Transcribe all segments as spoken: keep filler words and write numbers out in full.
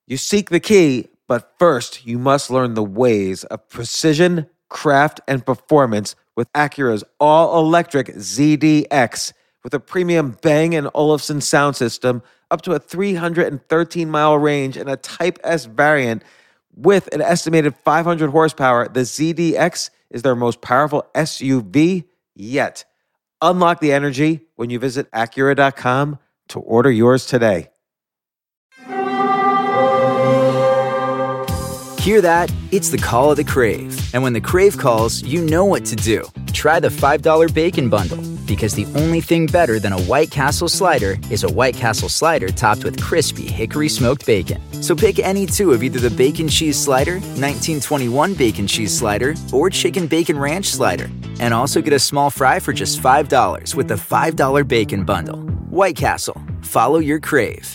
You seek the key, but first you must learn the ways of precision, craft, and performance with Acura's all-electric Z D X. With a premium Bang and Olufsen sound system, up to a three hundred thirteen mile range, and a Type S variant with an estimated five hundred horsepower, the Z D X is their most powerful S U V yet. Unlock the energy when you visit Acura dot com to order yours today. Hear that? It's the call of the Crave. And when the Crave calls, you know what to do. Try the five dollar Bacon Bundle, because the only thing better than a White Castle slider is a White Castle slider topped with crispy hickory smoked bacon. So pick any two of either the Bacon Cheese Slider, nineteen twenty-one Bacon Cheese Slider, or Chicken Bacon Ranch Slider. And also get a small fry for just five dollars with the five dollar Bacon Bundle. White Castle. Follow your Crave.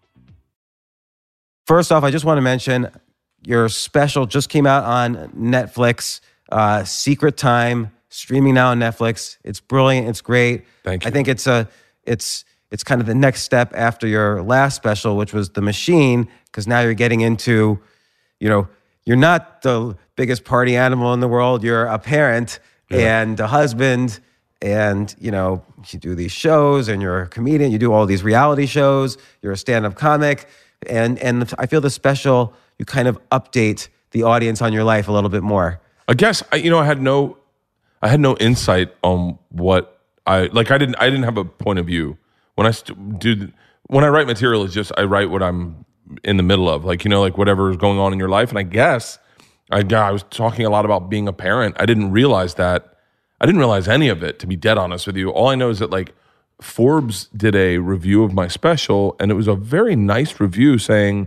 First off, I just want to mention your special just came out on Netflix, uh, Secret Time, streaming now on Netflix. It's brilliant. It's great. Thank you. I think it's a, it's it's kind of the next step after your last special, which was The Machine, because now you're getting into, you know, you're not the biggest party animal in the world. You're a parent yeah. and a husband, and you know you do these shows, and you're a comedian. You do all these reality shows. You're a stand-up comic, and and I feel the special. You kind of update the audience on your life a little bit more. I guess I, you know I had no, I had no insight on what I like. I didn't I didn't have a point of view when I st- do when I write material. It's just I write what I'm in the middle of, like you know, like whatever is going on in your life. And I guess I I was talking a lot about being a parent. I didn't realize that. I didn't realize any of it, to be dead honest with you. All I know is that like Forbes did a review of my special, and it was a very nice review saying.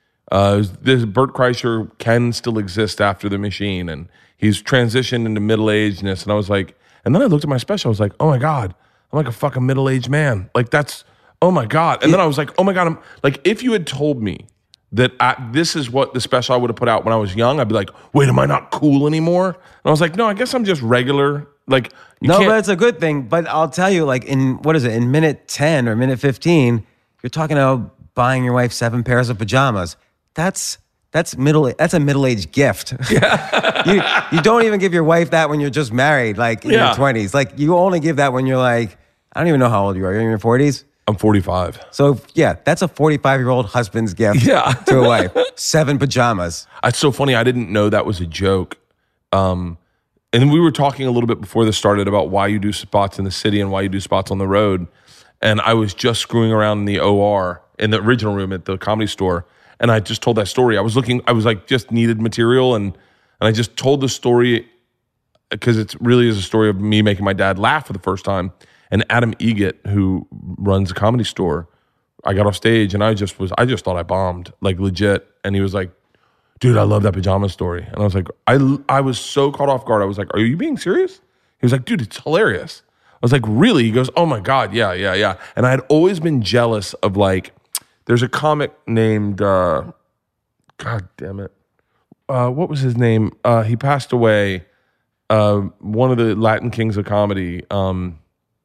Uh, this Bert Kreischer can still exist after The Machine, and he's transitioned into middle-agedness. And I was like, and then I looked at my special. I was like, oh my God, I'm like a fucking middle-aged man. Like that's, oh my God. And then I was like, oh my God, I'm like, if you had told me that I, this is what the special I would have put out when I was young, I'd be like, wait, am I not cool anymore? And I was like, no, I guess I'm just regular. Like, you no, can't- but it's a good thing. But I'll tell you, like in what is it, in minute ten or minute fifteen, you're talking about buying your wife seven pairs of pajamas. That's that's middle. That's a middle-aged gift. Yeah. you you don't even give your wife that when you're just married, like in Yeah. your twenties. Like you only give that when you're like, I don't even know how old you are. You're in your forties. I'm forty-five. So yeah, that's a forty-five-year-old husband's gift. Yeah. to a wife. Seven pajamas. It's so funny. I didn't know that was a joke. Um, and we were talking a little bit before this started about why you do spots in the city and why you do spots on the road. And I was just screwing around in the O R in the original room at the Comedy Store. And I just told that story. I was looking, I was like, just needed material. And, and I just told the story because it really is a story of me making my dad laugh for the first time. And Adam Egget, who runs a Comedy Store, I got off stage and I just was, I just thought I bombed, like legit. And he was like, dude, I love that pajama story. And I was like, I, I was so caught off guard. I was like, are you being serious? He was like, dude, it's hilarious. I was like, really? He goes, oh my God, yeah, yeah, yeah. And I had always been jealous of like, there's a comic named, uh, God damn it. Uh, what was his name? Uh, he passed away. Uh, one of the Latin kings of comedy. Um,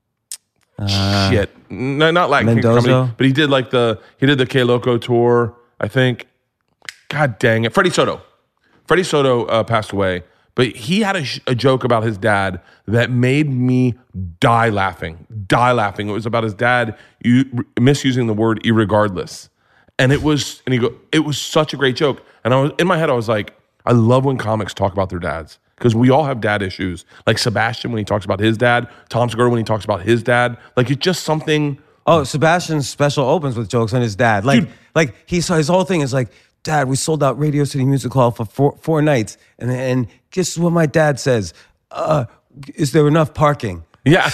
uh, shit. No, not Latin Mendoza? King of comedy. But he did like the, he did the K Loco tour, I think. God dang it. Freddie Soto. Freddie Soto uh, passed away. But he had a, sh- a joke about his dad that made me die laughing, die laughing. It was about his dad u- misusing the word irregardless. And it was, and he go, it was such a great joke. And I was, in my head, I was like, I love when comics talk about their dads because we all have dad issues. Like Sebastian when he talks about his dad, Tom Segura when he talks about his dad. Like it's just something. Oh, Sebastian's special opens with jokes on his dad. Like, Dude. like he saw his whole thing is like, Dad, we sold out Radio City Music Hall for four, four nights. And and guess what my dad says? Uh, is there enough parking? Yeah.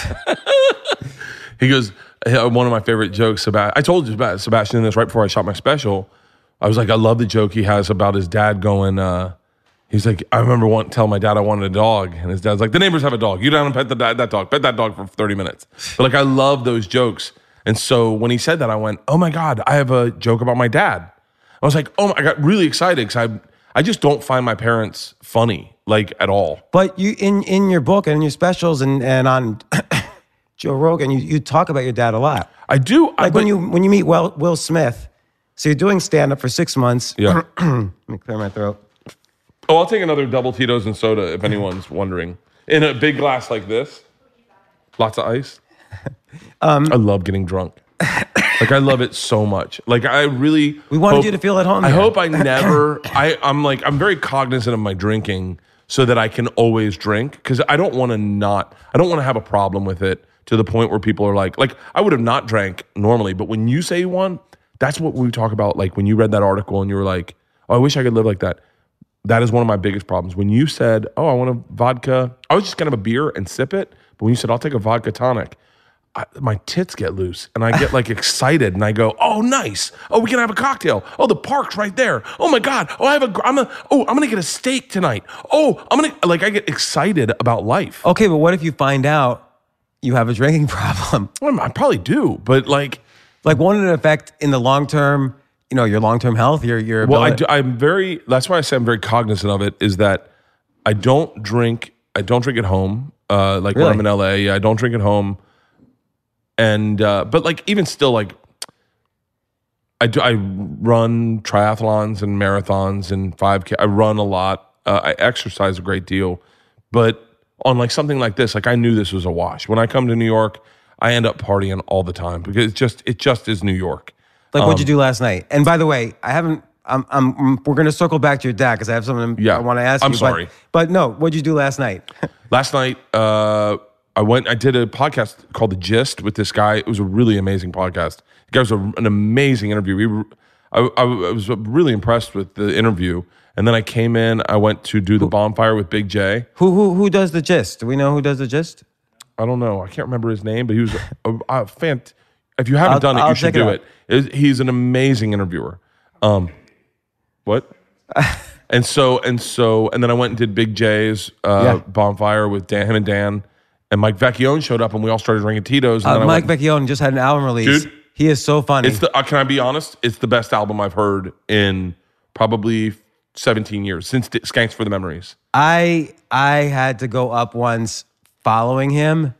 He goes, one of my favorite jokes about, I told you about Sebastian this right before I shot my special. I was like, I love the joke he has about his dad going, uh, he's like, I remember want, telling my dad I wanted a dog. And his dad's like, the neighbors have a dog. You don't pet the, that dog. Pet that dog for thirty minutes. But like, I love those jokes. And so when he said that, I went, oh my God, I have a joke about my dad. I was like, oh, I got really excited because I, I just don't find my parents funny, like at all. But you, in, in your book and in your specials and, and on Joe Rogan, you, you talk about your dad a lot. I do. Like I, when you when you meet Will, Will Smith, So you're doing stand up for six months. Yeah. Let me clear my throat. Oh, I'll take another double Tito's and soda if anyone's wondering. In a big glass like this. Lots of ice. Um, I love getting drunk. Like, I love it so much. Like, I really... We wanted hope, you to feel at home I here. hope I never... I, I'm like, I'm very cognizant of my drinking so that I can always drink, because I don't want to not... I don't want to have a problem with it to the point where people are like... Like, I would have not drank normally, but when you say you want, that's what we talk about. Like, when you read that article and you were like, oh, I wish I could live like that. That is one of my biggest problems. When you said, oh, I want a vodka... I was just going to have a beer and sip it, but when you said, I'll take a vodka tonic... I, my tits get loose and I get like excited and I go, oh, nice. Oh, we can have a cocktail. Oh, the park's right there. Oh my God. Oh, I have a, I'm a, oh, I'm going to get a steak tonight. Oh, I'm going to, like, I get excited about life. Okay, but what if you find out you have a drinking problem? Well, I probably do, but like, like won't it affect in the long term, you know, your long-term health, your, your well, I ability- do, I'm very, that's why I say I'm very cognizant of it, is that I don't drink, I don't drink at home. Uh, like Really? when I'm in L A, I don't drink at home. And, uh, but like, even still, like, I do, I run triathlons and marathons and five K. I run a lot. Uh, I exercise a great deal. But on like something like this, like I knew this was a wash. When I come to New York, I end up partying all the time because it's just, it just is New York. Like Um, what'd you do last night? And by the way, I haven't, I'm, I'm, we're going to circle back to your dad because I have something Yeah, I want to ask I'm you. sorry. But, but no, what'd you do last night? Last night, uh, I went, I did a podcast called The Gist with this guy. It was a really amazing podcast. The guy was a, an amazing interview. We were, I, I was really impressed with the interview. And then I came in, I went to do the bonfire with Big J. who, who, who does the gist? Do we know who does the gist? I don't know. I can't remember his name, but he was a, a, a fan. If you haven't I'll- done it, I'll you should check it do out. it. It- He's an amazing interviewer. Um, what? and so, and so, and then I went and did Big J's uh, Yeah. bonfire with Dan, him and Dan. And Mike Vecchione showed up and we all started drinking Tito's. And Uh, then I Mike went, Vecchione just had an album release. Dude, he is so funny. It's the, uh, can I be honest? It's the best album I've heard in probably seventeen years, since D- Skanks for the Memories. I I had to go up once following him,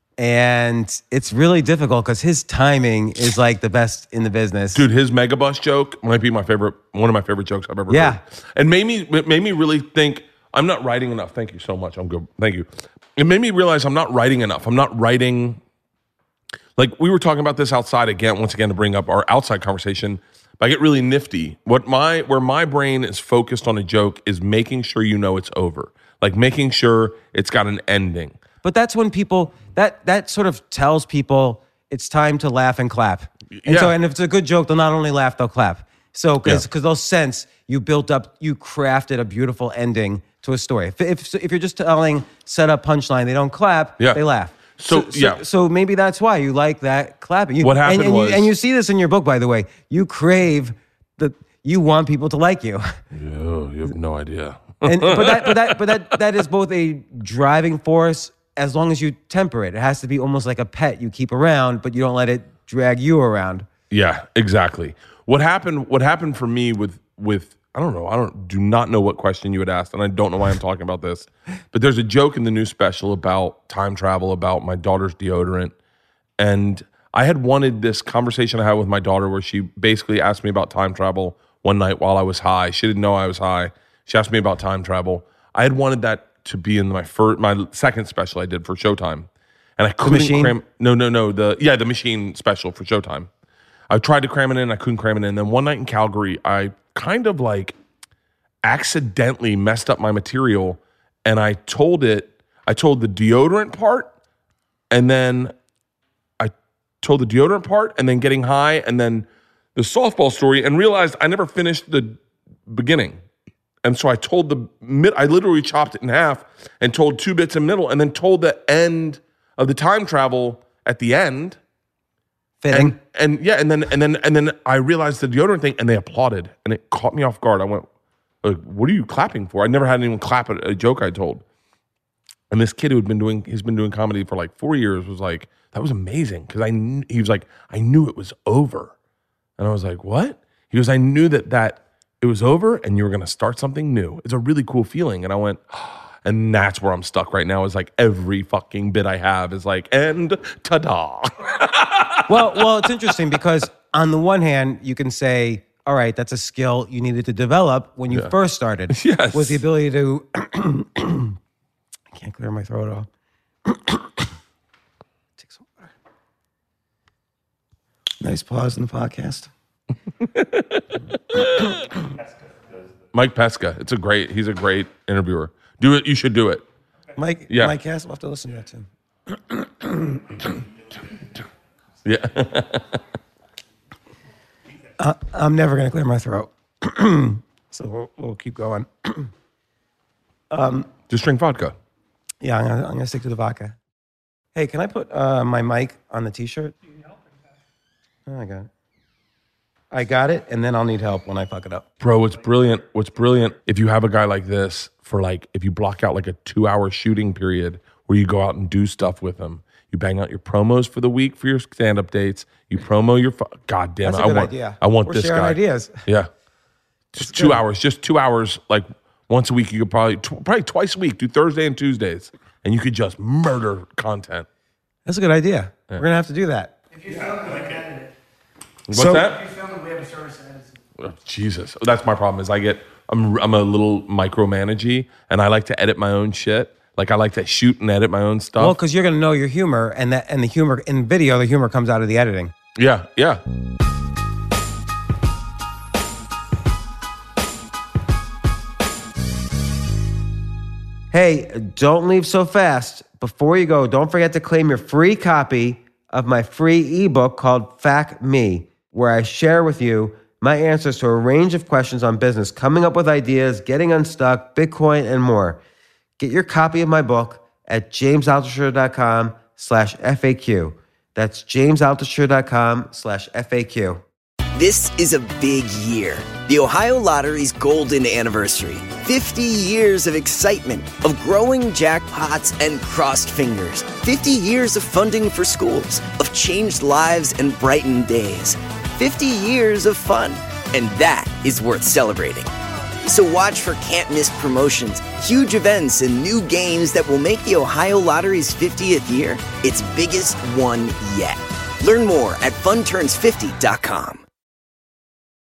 and it's really difficult because his timing is like the best in the business. Dude, his Megabus joke might be my favorite, one of my favorite jokes I've ever Yeah. heard. And made me, it made me really think, I'm not writing enough. Thank you so much. I'm good. Thank you. It made me realize I'm not writing enough. I'm not writing, like we were talking about this outside again, once again, to bring up our outside conversation. But I get really nifty. What my, where my brain is focused on a joke is making sure you know it's over. Like making sure it's got an ending. But that's when people that that sort of tells people it's time to laugh and clap. And Yeah. so, and if it's a good joke, they'll not only laugh, they'll clap. So, because Yeah. because they'll sense you built up, you crafted a beautiful ending to a story. If if, if you're just telling set up punchline, they don't clap, Yeah. they laugh. So, yeah. So maybe that's why you like that clapping. You, What happened and, and was- you, and you see this in your book, by the way. You crave the you want people to like you. Oh, you have no idea. And but that but that but that that is both a driving force as long as you temper it. It has to be almost like a pet you keep around, but you don't let it drag you around. Yeah, exactly. What happened? What happened for me with with I don't know. I don't do not know what question you had asked, and I don't know why I'm talking about this. But there's a joke in the new special about time travel, about my daughter's deodorant, and I had wanted this conversation I had with my daughter where she basically asked me about time travel one night while I was high. She didn't know I was high. She asked me about time travel. I had wanted that to be in my first, my second special I did for Showtime, and I couldn't Machine? cram. No, no, no. The yeah, the Machine special for Showtime. I tried to cram it in, I couldn't cram it in. Then one night in Calgary, I kind of like accidentally messed up my material, and I told it. I told the deodorant part, and then I told the deodorant part, and then getting high, and then the softball story, and realized I never finished the beginning. And so I told the mid, I literally chopped it in half and told two bits in the middle, and then told the end of the time travel at the end. Fitting. And and yeah, and then and then and then I realized the deodorant thing, and they applauded, and it caught me off guard. I went, like, "What are you clapping for?" I never had anyone clap at a joke I told. And this kid who had been doing, he's been doing comedy for like four years, was like, "That was amazing," because I kn- he was like, "I knew it was over," and I was like, "What?" He goes, "I knew that that it was over, and you were going to start something new. It's a really cool feeling." And I went. And that's where I'm stuck right now, is like every fucking bit I have is like, and ta-da. well, well, it's interesting because on the one hand, you can say, all right, that's a skill you needed to develop when you Yeah. first started. Yes. Was the ability to, I can't clear my throat off. Take some water. Nice pause in the podcast. Mike Pesca. It's a great, he's a great interviewer. Do it. You should do it. Mike, Yeah. Mike Cass, we'll have to listen to that too. Yeah. uh, I'm never going to clear my throat. So we'll, we'll keep going. Just drink vodka. Yeah, I'm going I'm to stick to the vodka. Hey, can I put uh, my mic on the t-shirt? Oh, I got it. I got it, and then I'll need help when I fuck it up. Bro, what's brilliant, what's brilliant, if you have a guy like this for like, if you block out like a two hour shooting period where you go out and do stuff with him, you bang out your promos for the week for your stand-up dates, you promo your, fu- God damn That's it, a I good want, idea. I want We're this sharing guy. ideas. Yeah. Just two good. hours, just two hours, like once a week, you could probably, tw- probably twice a week, do Thursday and Tuesdays, and you could just murder content. That's a good idea. We're going to have to do that. If you film it, we can edit it. What's So- that? If you film it, we have a service that edits it. Oh, Jesus, that's my problem. Is I get I'm I'm a little micromanagey, and I like to edit my own shit. Like I like to shoot and edit my own stuff. Well, because you're going to know your humor, and that and the humor in video, the humor comes out of the editing. yeah, yeah. Hey, don't leave so fast. Before you go, don't forget to claim your free copy of my free ebook called Fact Me, where I share with you my answers to a range of questions on business, coming up with ideas, getting unstuck, Bitcoin, and more. Get your copy of my book at jamesaltucher.com slash FAQ. That's jamesaltucher.com slash FAQ. This is a big year. The Ohio Lottery's golden anniversary. fifty years of excitement, of growing jackpots and crossed fingers. fifty years of funding for schools, of changed lives and brightened days. fifty years of fun, and that is worth celebrating. So watch for can't-miss promotions, huge events, and new games that will make the Ohio Lottery's fiftieth year its biggest one yet. Learn more at fun turns fifty dot com.